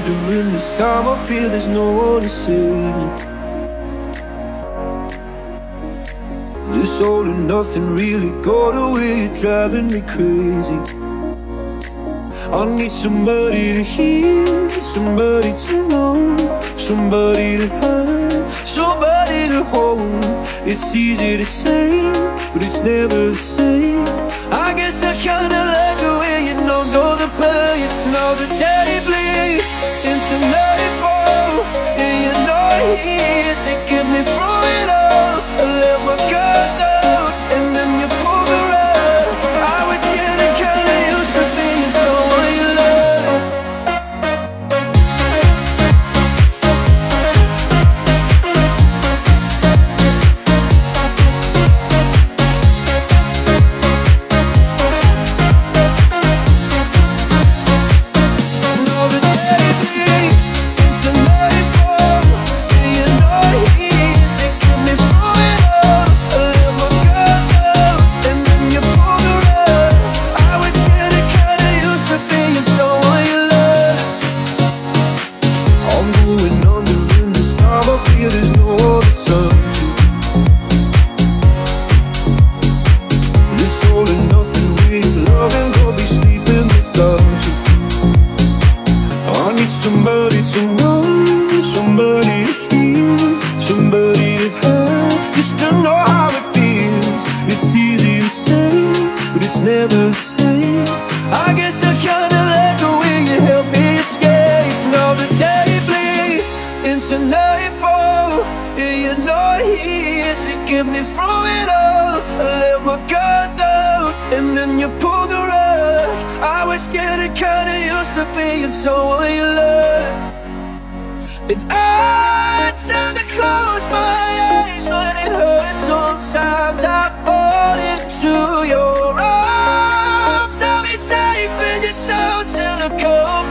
wondering this time I feel there's no one to save me. This all and nothing really got away, you're driving me crazy. I need somebody to hear, somebody to know, somebody to have, somebody to hold. It's easy to say, but it's never the same. I guess I kinda like the way you know the pain. Now the day bleeds into nightfall, and you're not here to get me through it all. I let my guard down, and then you pull the rug. I was getting kinda used to being someone you love. Now the day bleeds into nightfall, and you're not here to get me through it all. I let my guard down, and then you pull the rug. I was getting kinda used to being someone you love. I'm going under in this time, I feel there's no other turn to. This all and nothing with love, and I'll be sleeping without you. I need somebody to know, somebody to hear, somebody to have, just to know how it feels. It's easy to say, but it's never the same. I guess I kinda like the way you help me escape. Now the day bleeds into nightfall, and you're not here to get me through it all. I let my guard down, and then you pull the rug. I was getting kinda used to being someone you love. And I tend to close my eyes when it hurts. Sometimes I fall into your arms. I'll be safe in your soul till the cold